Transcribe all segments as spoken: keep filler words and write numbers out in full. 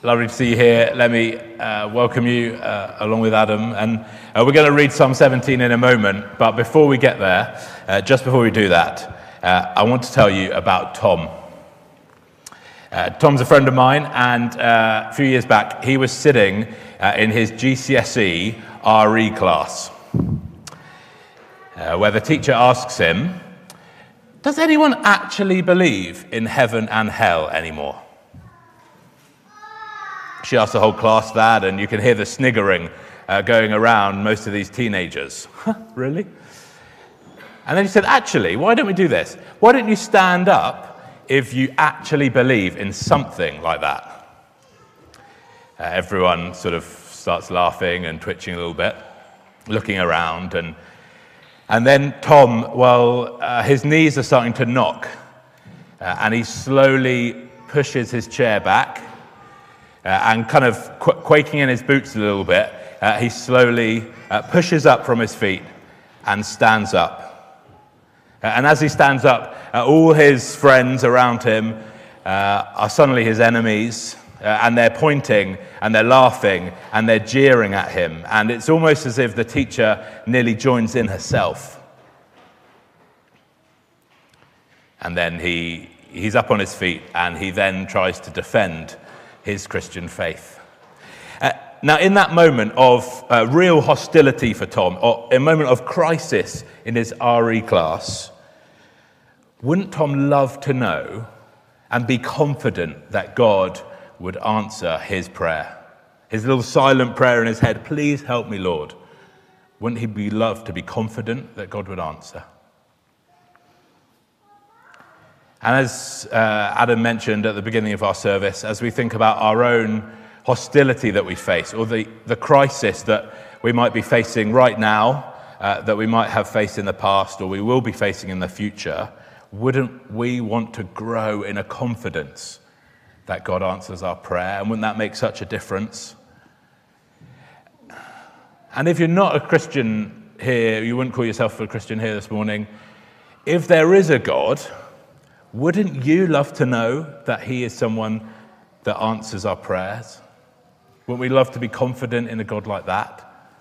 Lovely to see you here. Let me uh, welcome you uh, along with Adam. And uh, we're going to read Psalm seventeen in a moment. But before we get there, uh, just before we do that, uh, I want to tell you about Tom. Uh, Tom's a friend of mine, and uh, a few years back, he was sitting uh, in his G C S E R E class, uh, where the teacher asks him, "Does anyone actually believe in heaven and hell anymore?" She asked the whole class that, and you can hear the sniggering uh, going around most of these teenagers. Really? And then he said, actually, why don't we do this? Why don't you stand up if you actually believe in something like that? Uh, everyone sort of starts laughing and twitching a little bit, looking around. And and then Tom, well, uh, his knees are starting to knock, uh, and he slowly pushes his chair back. Uh, and kind of qu- quaking in his boots a little bit, uh, he slowly uh, pushes up from his feet and stands up. Uh, and as he stands up, uh, all his friends around him uh, are suddenly his enemies, uh, and they're pointing, and they're laughing, and they're jeering at him. And it's almost as if the teacher nearly joins in herself. And then he he's up on his feet, and he then tries to defend his Christian faith. Uh, now, in that moment of uh, real hostility for Tom, or a moment of crisis in his R E class, wouldn't Tom love to know and be confident that God would answer his prayer? His little silent prayer in his head, "Please help me, Lord." Wouldn't he be love to be confident that God would answer? And as uh, Adam mentioned at the beginning of our service, as we think about our own hostility that we face, or the, the crisis that we might be facing right now, uh, that we might have faced in the past, or we will be facing in the future, wouldn't we want to grow in a confidence that God answers our prayer? And wouldn't that make such a difference? And if you're not a Christian here, you wouldn't call yourself a Christian here this morning, if there is a God, wouldn't you love to know that he is someone that answers our prayers? Wouldn't we love to be confident in a God like that?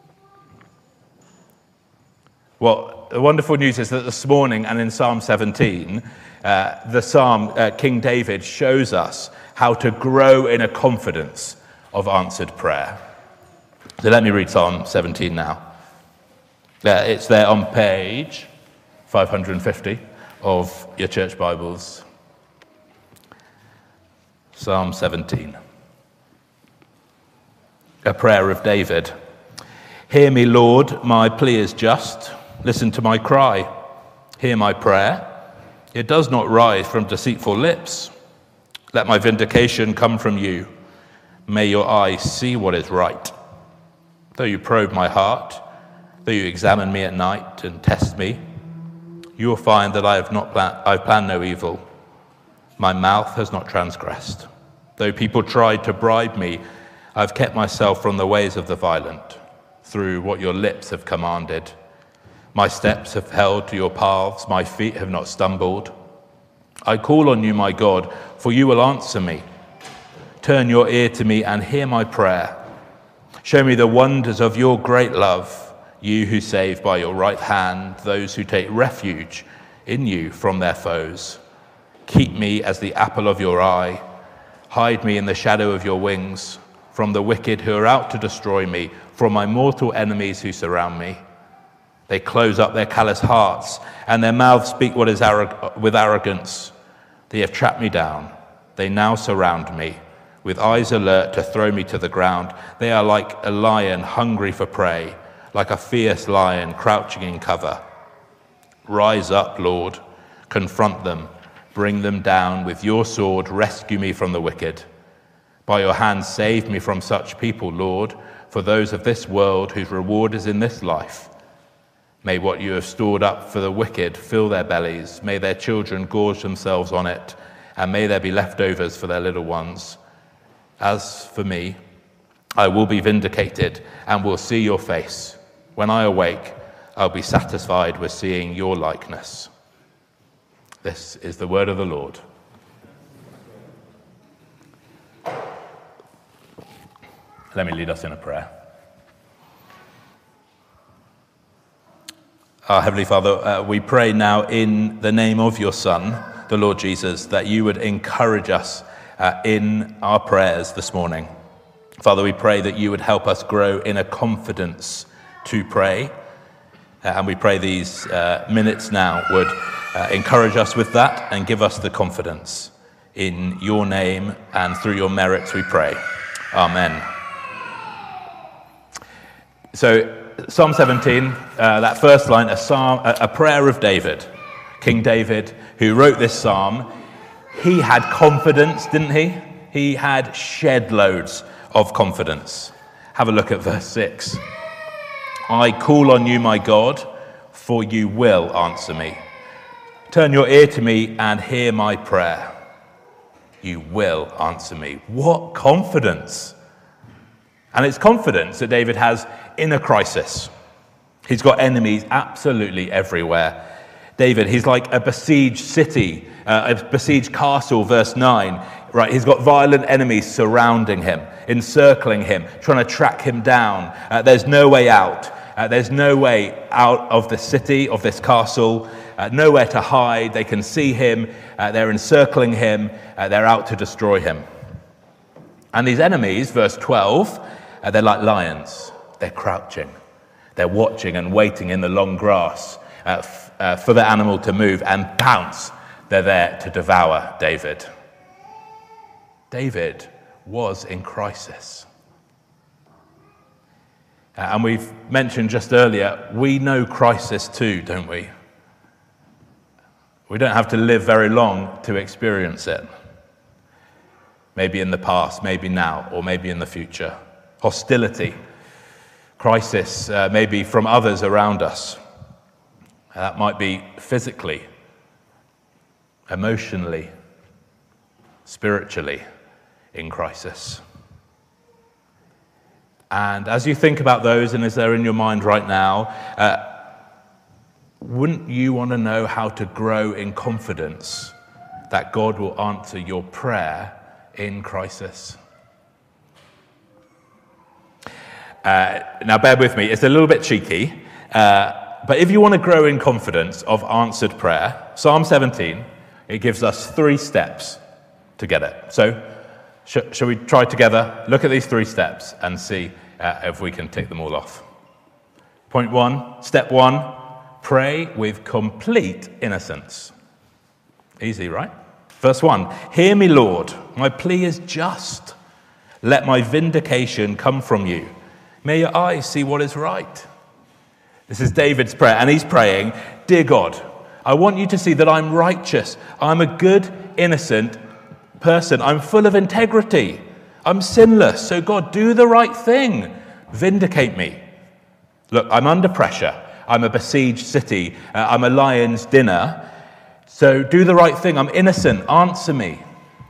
Well, the wonderful news is that this morning and in Psalm seventeen, uh, the Psalm, uh, King David shows us how to grow in a confidence of answered prayer. So let me read Psalm seventeen now. Uh, it's there on page five hundred fifty. Of your church Bibles. Psalm seventeen. A prayer of David. Hear me, Lord, my plea is just. Listen to my cry. Hear my prayer. It does not rise from deceitful lips. Let my vindication come from you. May your eyes see what is right. Though you probe my heart, though you examine me at night and test me, you will find that I have not plan- I've planned no evil. My mouth has not transgressed. Though people tried to bribe me, I've kept myself from the ways of the violent, through what your lips have commanded. My steps have held to your paths, my feet have not stumbled. I call on you, my God, for you will answer me. Turn your ear to me and hear my prayer. Show me the wonders of your great love, you who save by your right hand those who take refuge in you from their foes. Keep me as the apple of your eye. Hide me in the shadow of your wings, from the wicked who are out to destroy me, from my mortal enemies who surround me. They close up their callous hearts, and their mouths speak what is arrog- with arrogance. They have trapped me down. They now surround me, with eyes alert to throw me to the ground. They are like a lion hungry for prey, like a fierce lion crouching in cover. Rise up, Lord, confront them, bring them down. With your sword, rescue me from the wicked. By your hand, save me from such people, Lord, for those of this world whose reward is in this life. May what you have stored up for the wicked fill their bellies. May their children gorge themselves on it, and may there be leftovers for their little ones. As for me, I will be vindicated and will see your face. When I awake, I'll be satisfied with seeing your likeness. This is the word of the Lord. Let me lead us in a prayer. Our Heavenly Father, uh, we pray now in the name of your Son, the Lord Jesus, that you would encourage us uh, in our prayers this morning. Father, we pray that you would help us grow in a confidence to pray. Uh, and we pray these uh, minutes now would uh, encourage us with that and give us the confidence. In your name and through your merits we pray. Amen. So, Psalm seventeen, uh, that first line, a psalm, a, a prayer of David. King David, who wrote this psalm, he had confidence, didn't he? He had shed loads of confidence. Have a look at verse six. I call on you, my God, for you will answer me. Turn your ear to me and hear my prayer. You will answer me. What confidence! And it's confidence that David has in a crisis. He's got enemies absolutely everywhere. David, he's like a besieged city, uh, a besieged castle, verse nine. Right, he's got violent enemies surrounding him, encircling him, trying to track him down. Uh, there's no way out. Uh, there's no way out of the city, of this castle. Uh, nowhere to hide. They can see him. Uh, they're encircling him. Uh, they're out to destroy him. And these enemies, verse twelve, uh, they're like lions. They're crouching. They're watching and waiting in the long grass uh, f- uh, for the animal to move, and pounce. They're there to devour David. David was in crisis. Uh, and we've mentioned just earlier, we know crisis too, don't we? We don't have to live very long to experience it. Maybe in the past, maybe now, or maybe in the future. Hostility, crisis, uh, maybe from others around us. That might be physically, emotionally, spiritually in crisis. And as you think about those, and as they're in your mind right now, uh, wouldn't you want to know how to grow in confidence that God will answer your prayer in crisis? Uh, now, bear with me. It's a little bit cheeky. Uh, but if you want to grow in confidence of answered prayer, Psalm seventeen, it gives us three steps to get it. So, sh- shall we try together? Look at these three steps and see uh, if we can tick them all off. Point one, step one, pray with complete innocence. Easy, right? Verse one, hear me, Lord. My plea is just. Let my vindication come from you. May your eyes see what is right. This is David's prayer, and he's praying, dear God, I want you to see that I'm righteous. I'm a good, innocent person. I'm full of integrity. I'm sinless. So God, do the right thing. Vindicate me. Look, I'm under pressure. I'm a besieged city. Uh, I'm a lion's dinner. So do the right thing. I'm innocent. Answer me.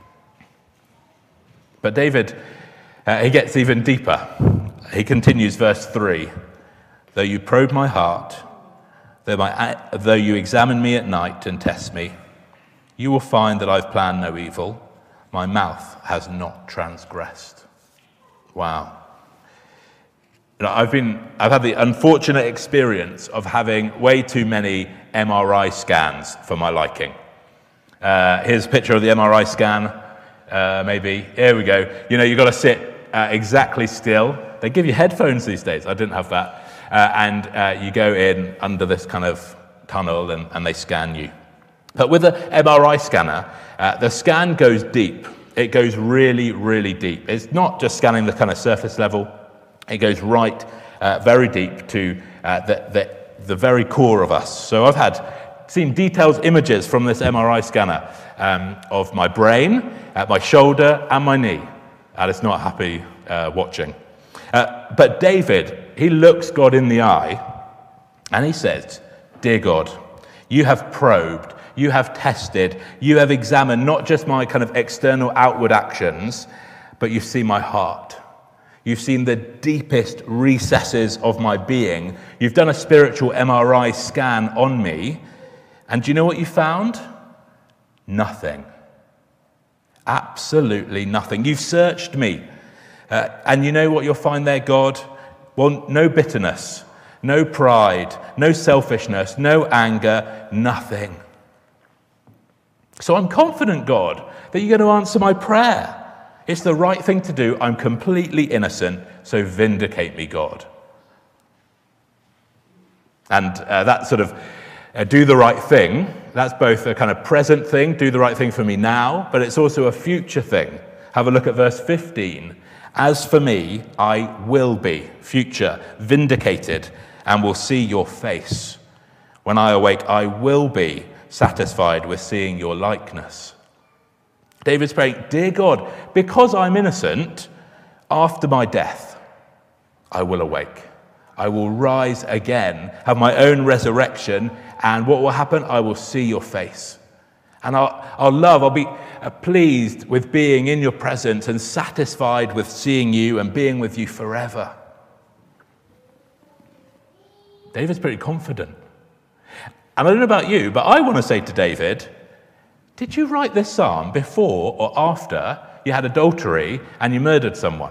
But David, uh, he gets even deeper. He continues, verse three. Though you probe my heart, though, my, though you examine me at night and test me, you will find that I've planned no evil. My mouth has not transgressed. Wow. You know, I've been, I've had the unfortunate experience of having way too many M R I scans for my liking. Uh, here's a picture of the M R I scan, uh, maybe. Here we go. You know, you've got to sit uh, exactly still. They give you headphones these days. I didn't have that. Uh, and uh, you go in under this kind of tunnel and, and they scan you. But with the M R I scanner, uh, the scan goes deep. It goes really, really deep. It's not just scanning the kind of surface level. It goes right, uh, very deep to uh, the, the, the very core of us. So I've had seen detailed images from this M R I scanner um, of my brain, uh, my shoulder, and my knee. And it's not happy uh, watching. Uh, but David, he looks God in the eye, and he says, dear God, you have probed, you have tested, you have examined not just my kind of external outward actions, but you've seen my heart. You've seen the deepest recesses of my being. You've done a spiritual M R I scan on me, and do you know what you found? Nothing. Absolutely nothing. You've searched me. Uh, and you know what you'll find there, God? Well, no bitterness, no pride, no selfishness, no anger, nothing. So I'm confident, God, that you're going to answer my prayer. It's the right thing to do. I'm completely innocent, so vindicate me, God. And uh, that sort of uh, do the right thing, that's both a kind of present thing, do the right thing for me now, but it's also a future thing. Have a look at verse fifteen. As for me, I will be, future, vindicated, and will see your face. When I awake, I will be satisfied with seeing your likeness. David's praying, dear God, because I'm innocent, after my death, I will awake. I will rise again, have my own resurrection, and what will happen? I will see your face. And I'll, I'll love, I'll be pleased with being in your presence and satisfied with seeing you and being with you forever. David's pretty confident. And I don't know about you, but I want to say to David, did you write this psalm before or after you had adultery and you murdered someone?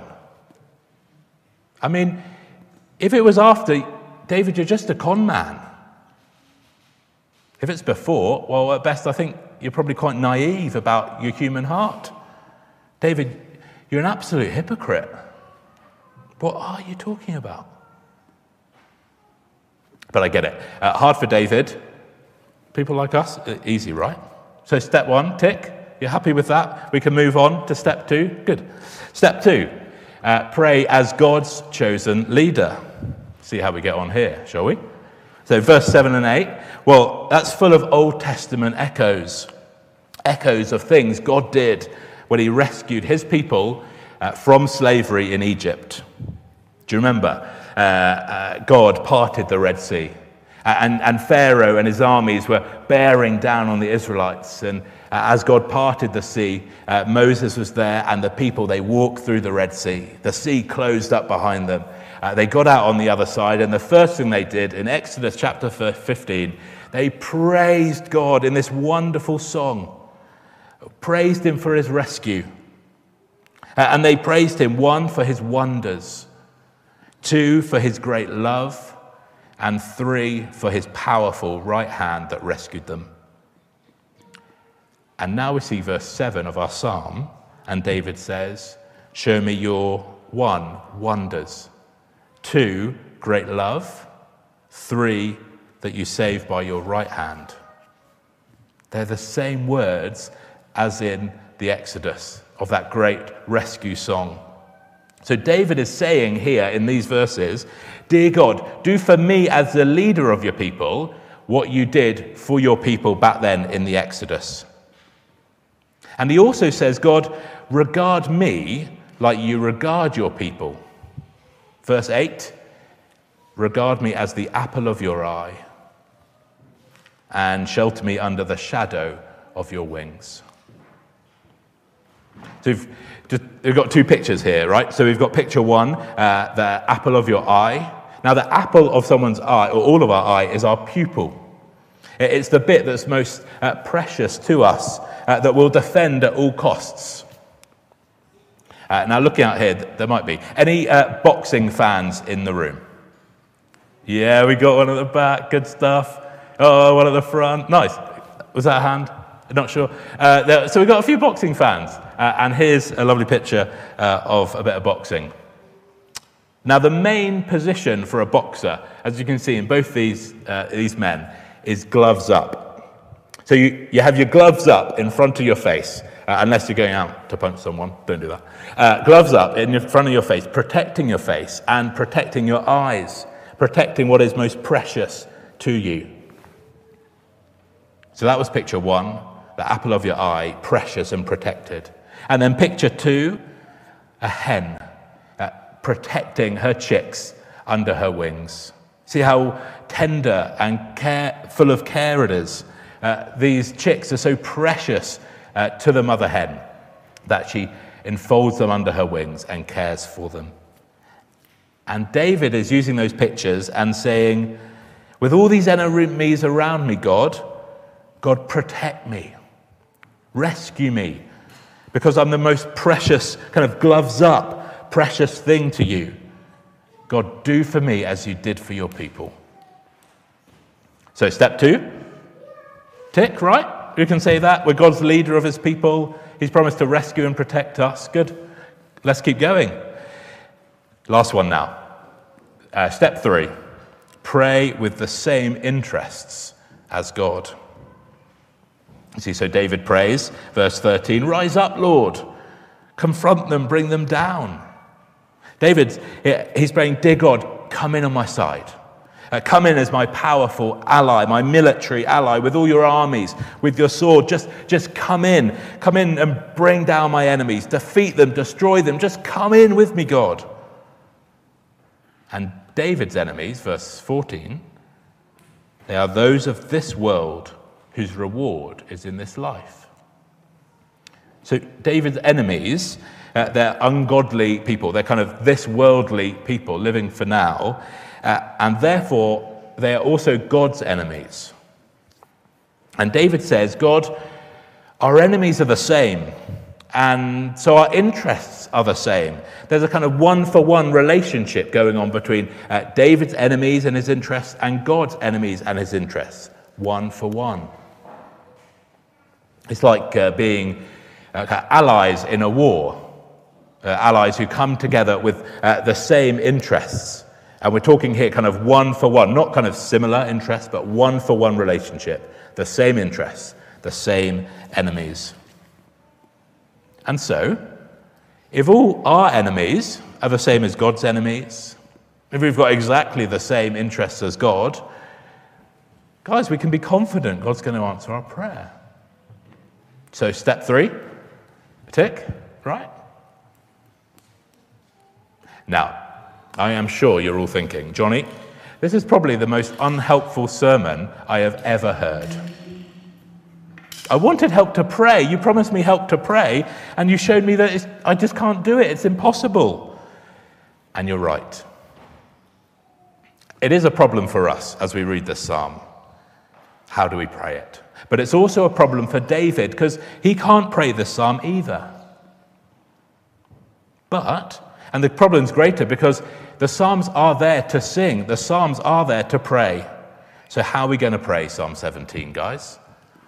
I mean, if it was after, David, you're just a con man. If it's before, well, at best, I think you're probably quite naive about your human heart. David, you're an absolute hypocrite. What are you talking about? But I get it. Uh, hard for David. People like us, easy, right? So step one, tick. You're happy with that? We can move on to step two. Good. Step two, uh, pray as God's chosen leader. See how we get on here, shall we? So verse seven and eight, well, that's full of Old Testament echoes. Echoes of things God did when he rescued his people uh, from slavery in Egypt. Do you remember? Uh, uh, God parted the Red Sea. And, and Pharaoh and his armies were bearing down on the Israelites. And uh, as God parted the sea, uh, Moses was there, and the people, they walked through the Red Sea. The sea closed up behind them. Uh, they got out on the other side, and the first thing they did in Exodus chapter fifteen, they praised God in this wonderful song. Praised him for his rescue. Uh, and they praised him, one, for his wonders, two, for his great love, and three, for his powerful right hand that rescued them. And now we see verse seven of our psalm, and David says, show me your, one, wonders, two, great love, three, that you save by your right hand. They're the same words as in the Exodus of that great rescue song. So David is saying here in these verses, dear God, do for me as the leader of your people what you did for your people back then in the Exodus. And he also says, God, regard me like you regard your people. Verse eight, regard me as the apple of your eye and shelter me under the shadow of your wings. So we've, just, we've got two pictures here, right? So we've got picture one, uh, the apple of your eye. Now the apple of someone's eye, or all of our eye, is our pupil. It's the bit that's most uh, precious to us, uh, that we'll defend at all costs. Uh, now looking out here, there might be. Any uh, boxing fans in the room? Yeah, we got one at the back, good stuff. Oh, one at the front, nice. Was that a hand? Not sure. Uh, there, so we've got a few boxing fans. Uh, and here's a lovely picture uh, of a bit of boxing. Now, the main position for a boxer, as you can see in both these uh, these men, is gloves up. So you, you have your gloves up in front of your face, uh, unless you're going out to punch someone. Don't do that. Uh, gloves up in front of your face, protecting your face and protecting your eyes, protecting what is most precious to you. So that was picture one, the apple of your eye, precious and protected. And then picture two, a hen uh, protecting her chicks under her wings. See how tender and care, full of care it is. Uh, these chicks are so precious uh, to the mother hen that she enfolds them under her wings and cares for them. And David is using those pictures and saying, with all these enemies around me, God, God, protect me, rescue me, because I'm the most precious, kind of gloves up, precious thing to you. God, do for me as you did for your people. So step two, tick, right? Who can say that? We're God's leader of his people. He's promised to rescue and protect us. Good. Let's keep going. Last one now. Uh, step three, pray with the same interests as God. You see, so David prays, verse thirteen, rise up, Lord. Confront them, bring them down. David, he's praying, dear God, come in on my side. Uh, come in as my powerful ally, my military ally, with all your armies, with your sword. Just, just come in. Come in and bring down my enemies. Defeat them, destroy them. Just come in with me, God. And David's enemies, verse fourteen, they are those of this world whose reward is in this life. So David's enemies, uh, they're ungodly people. They're kind of this worldly people living for now. Uh, and therefore, they are also God's enemies. And David says, God, our enemies are the same. And so our interests are the same. There's a kind of one-for-one relationship going on between uh, David's enemies and his interests and God's enemies and his interests. One for one. It's like uh, being uh, allies in a war. Uh, allies who come together with uh, the same interests. And we're talking here kind of one for one, not kind of similar interests, but one for one relationship. The same interests, the same enemies. And so, if all our enemies are the same as God's enemies, if we've got exactly the same interests as God, guys, we can be confident God's going to answer our prayer. So step three, tick, right? Now, I am sure you're all thinking, Johnny, this is probably the most unhelpful sermon I have ever heard. I wanted help to pray. You promised me help to pray, and you showed me that it's, I just can't do it. It's impossible. And you're right. It is a problem for us as we read this psalm. How do we pray it? But it's also a problem for David, because he can't pray this psalm either. But, and the problem's greater because the psalms are there to sing. The psalms are there to pray. So how are we going to pray Psalm seventeen, guys?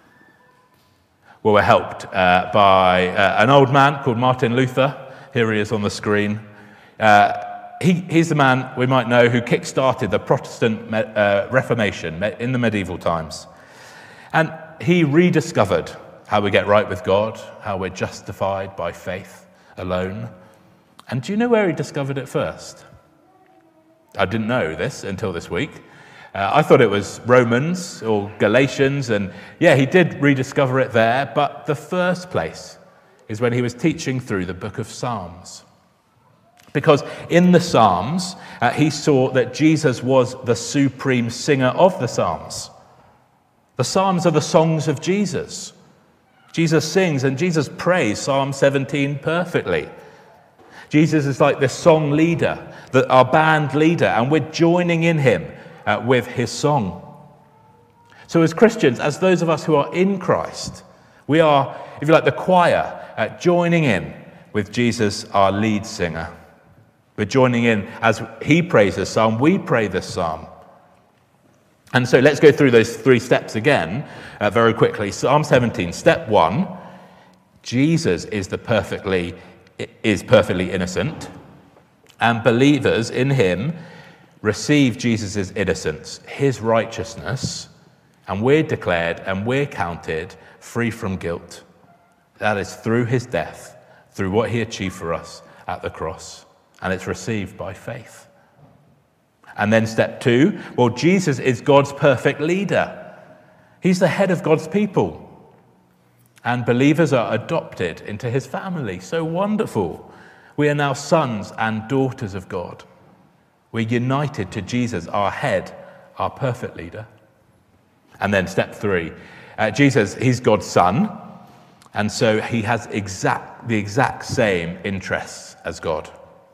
Well, we're helped uh, by uh, an old man called Martin Luther. Here he is on the screen. Uh, he, he's the man we might know who kick-started the Protestant me- uh, Reformation in the medieval times. And he rediscovered how we get right with God, how we're justified by faith alone. And do you know where he discovered it first? I didn't know this until this week. Uh, I thought it was Romans or Galatians, and yeah, he did rediscover it there, but the first place is when he was teaching through the book of Psalms. Because in the Psalms, uh, he saw that Jesus was the supreme singer of the Psalms. The Psalms are the songs of Jesus. Jesus sings and Jesus prays Psalm seventeen perfectly. Jesus is like the song leader, the, our band leader, and we're joining in him uh, with his song. So as Christians, as those of us who are in Christ, we are, if you like, the choir, uh, joining in with Jesus, our lead singer. We're joining in as he prays this psalm, we pray this psalm. And so let's go through those three steps again uh, very quickly. Psalm seventeen, step one, Jesus is the perfectly is perfectly innocent, and believers in him receive Jesus' innocence, his righteousness, and we're declared and we're counted free from guilt. That is through his death, through what he achieved for us at the cross, and it's received by faith. And then step two, well, Jesus is God's perfect leader. He's the head of God's people. And believers are adopted into his family. So wonderful. We are now sons and daughters of God. We're united to Jesus, our head, our perfect leader. And then step three, uh, Jesus, he's God's son. And so he has exact the exact same interests as God.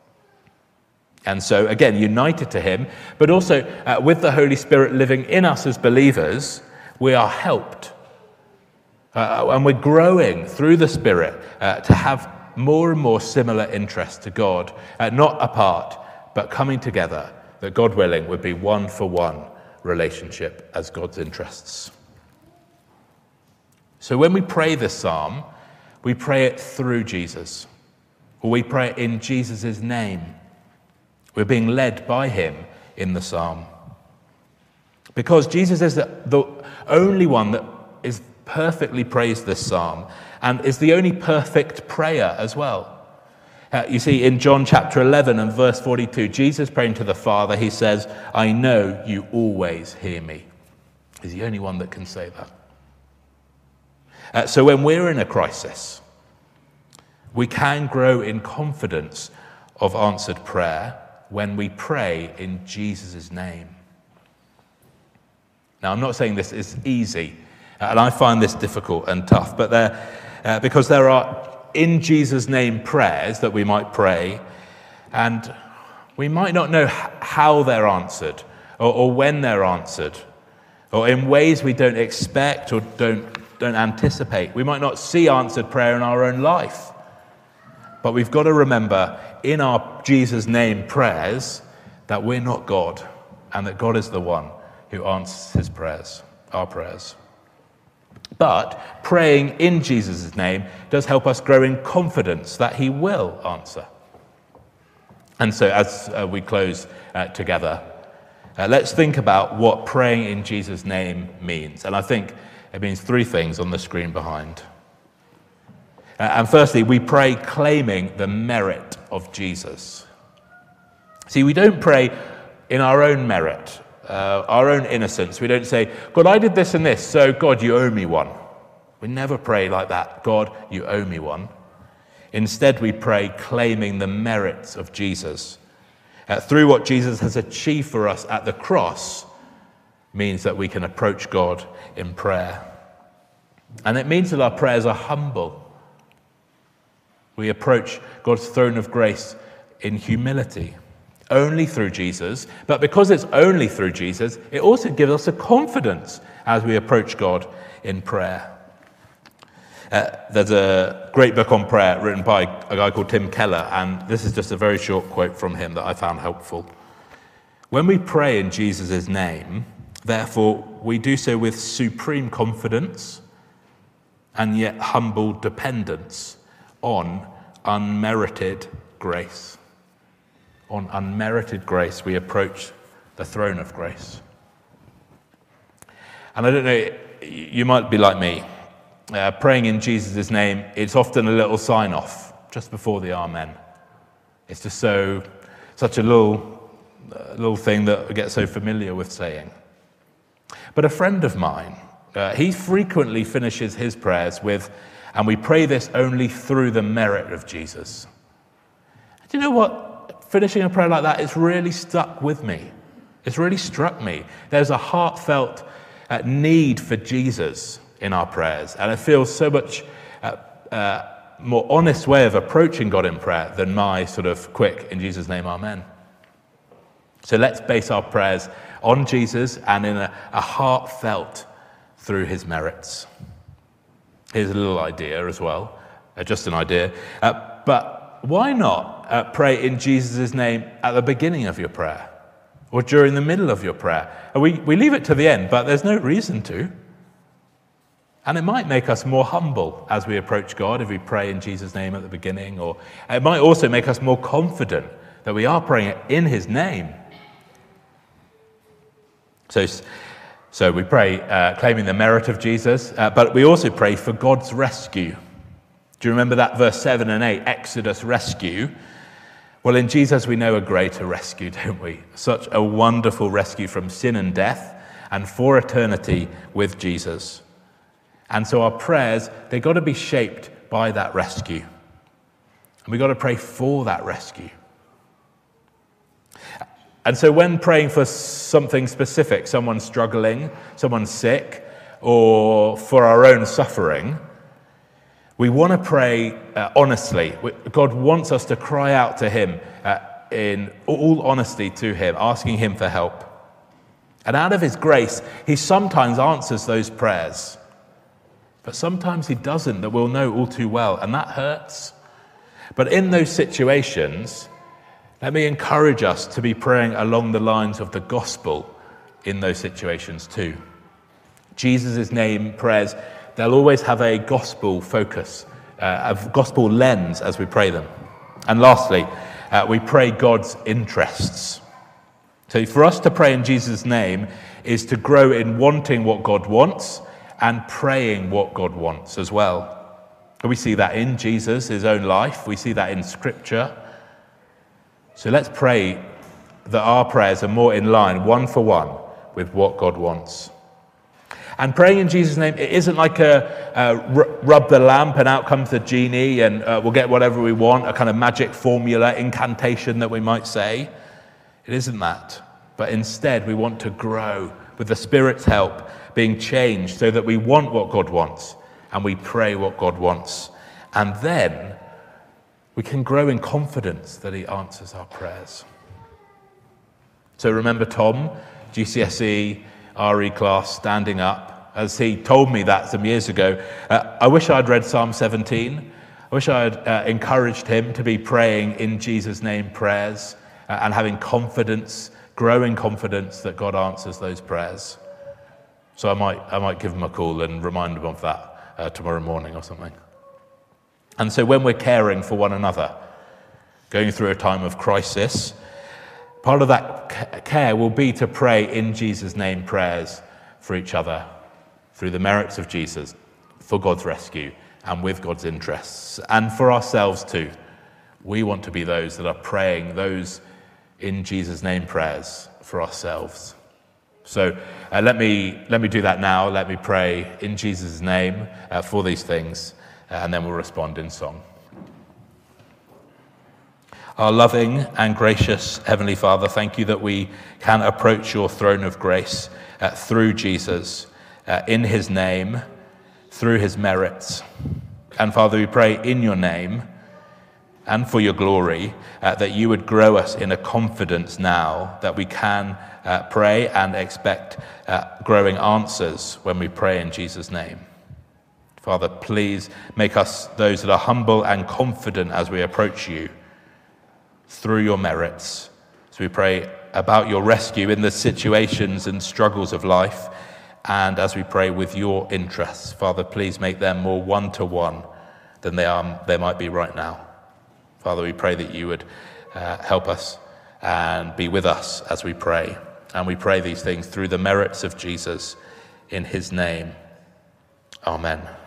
And so, again, united to him, but also uh, with the Holy Spirit living in us as believers, we are helped. Uh, and we're growing through the Spirit uh, to have more and more similar interests to God, uh, not apart, but coming together, that God willing would be one for one relationship as God's interests. So when we pray this psalm, we pray it through Jesus, or we pray it in Jesus' name. We're being led by him in the psalm. Because Jesus is the, the only one that is perfectly praised this psalm, and is the only perfect prayer as well. Uh, you see, in John chapter eleven and verse forty-two, Jesus praying to the Father, he says, "I know you always hear me." He's the only one that can say that. Uh, so when we're in a crisis, we can grow in confidence of answered prayer when we pray in Jesus' name. Now, I'm not saying this is easy, and I find this difficult and tough, but there, uh, because there are in Jesus' name prayers that we might pray, and we might not know how they're answered, or, or when they're answered, or in ways we don't expect or don't, don't anticipate. We might not see answered prayer in our own life. But we've got to remember in our Jesus' name prayers that we're not God, and that God is the one who answers his prayers, our prayers. But praying in Jesus' name does help us grow in confidence that he will answer. And so as uh, we close uh, together, uh, let's think about what praying in Jesus' name means. And I think it means three things on the screen behind. Uh, and firstly, we pray claiming the merit of Jesus. See, we don't pray in our own merit, uh, our own innocence. We don't say, God, I did this and this, so God, you owe me one. We never pray like that. God, you owe me one. Instead, we pray claiming the merits of Jesus. Uh, through what Jesus has achieved for us at the cross means that we can approach God in prayer. And it means that our prayers are humble. We approach God's throne of grace in humility, only through Jesus. But because it's only through Jesus, it also gives us a confidence as we approach God in prayer. Uh, there's a great book on prayer written by a guy called Tim Keller, and this is just a very short quote from him that I found helpful. When we pray in Jesus' name, therefore, we do so with supreme confidence and yet humble dependence on unmerited grace. On unmerited grace, we approach the throne of grace. And I don't know, you might be like me. Uh, praying in Jesus' name, it's often a little sign-off just before the Amen. It's just so, such a little, uh, little thing that we get so familiar with saying. But a friend of mine, uh, he frequently finishes his prayers with, and we pray this only through the merit of Jesus. Do you know what? Finishing a prayer like that, it's really stuck with me. It's really struck me. There's a heartfelt uh, need for Jesus in our prayers, and it feels so much uh, uh, more honest way of approaching God in prayer than my sort of quick, in Jesus' name, amen. So let's base our prayers on Jesus and in a, a heartfelt through his merits. Here's a little idea as well, uh, just an idea. Uh, but why not uh, pray in Jesus' name at the beginning of your prayer or during the middle of your prayer? And we, we leave it to the end, but there's no reason to. And it might make us more humble as we approach God if we pray in Jesus' name at the beginning, or it might also make us more confident that we are praying in his name. So, so we pray uh, claiming the merit of Jesus, uh, but we also pray for God's rescue. Do you remember that verse seven and eight, Exodus rescue? Well, in Jesus we know a greater rescue, don't we? Such a wonderful rescue from sin and death, and for eternity with Jesus. And so our prayers, they've got to be shaped by that rescue. And we've got to pray for that rescue. And so when praying for something specific, someone struggling, someone sick, or for our own suffering, we want to pray uh, honestly. God wants us to cry out to him uh, in all honesty to him, asking him for help. And out of his grace, he sometimes answers those prayers. But sometimes he doesn't, that we'll know all too well, and that hurts. But in those situations, let me encourage us to be praying along the lines of the gospel in those situations too. Jesus' name prayers, they'll always have a gospel focus, uh, a gospel lens as we pray them. And lastly, uh, we pray God's interests. So for us to pray in Jesus' name is to grow in wanting what God wants and praying what God wants as well. And we see that in Jesus, his own life. We see that in Scripture. So let's pray that our prayers are more in line, one for one, with what God wants. And praying in Jesus' name, it isn't like a, a rub the lamp and out comes the genie and uh, we'll get whatever we want, a kind of magic formula, incantation that we might say. It isn't that. But instead, we want to grow with the Spirit's help, being changed so that we want what God wants and we pray what God wants. And then we can grow in confidence that he answers our prayers. So remember Tom, G C S E, R E class, standing up, as he told me that some years ago. Uh, I wish I'd read Psalm seventeen. I wish I had uh, encouraged him to be praying in Jesus' name prayers uh, and having confidence, growing confidence that God answers those prayers. So I might I might give him a call and remind him of that uh, tomorrow morning or something. And so when we're caring for one another, going through a time of crisis, part of that care will be to pray in Jesus' name prayers for each other, through the merits of Jesus, for God's rescue and with God's interests, and for ourselves too. We want to be those that are praying those in Jesus' name prayers for ourselves. So uh, let me let me do that now. Let me pray in Jesus' name uh, for these things, uh, and then we'll respond in song. Our loving and gracious Heavenly Father, thank you that we can approach your throne of grace uh, through Jesus, uh, in his name, through his merits. And Father, we pray in your name and for your glory uh, that you would grow us in a confidence now that we can uh, pray and expect uh, growing answers when we pray in Jesus' name. Father, please make us those that are humble and confident as we approach you through your merits. So we pray about your rescue in the situations and struggles of life, and as we pray with your interests, Father, please make them more one-to-one than they are they might be right now. Father, we pray that you would uh, help us and be with us as we pray. And we pray these things through the merits of Jesus in his name. Amen.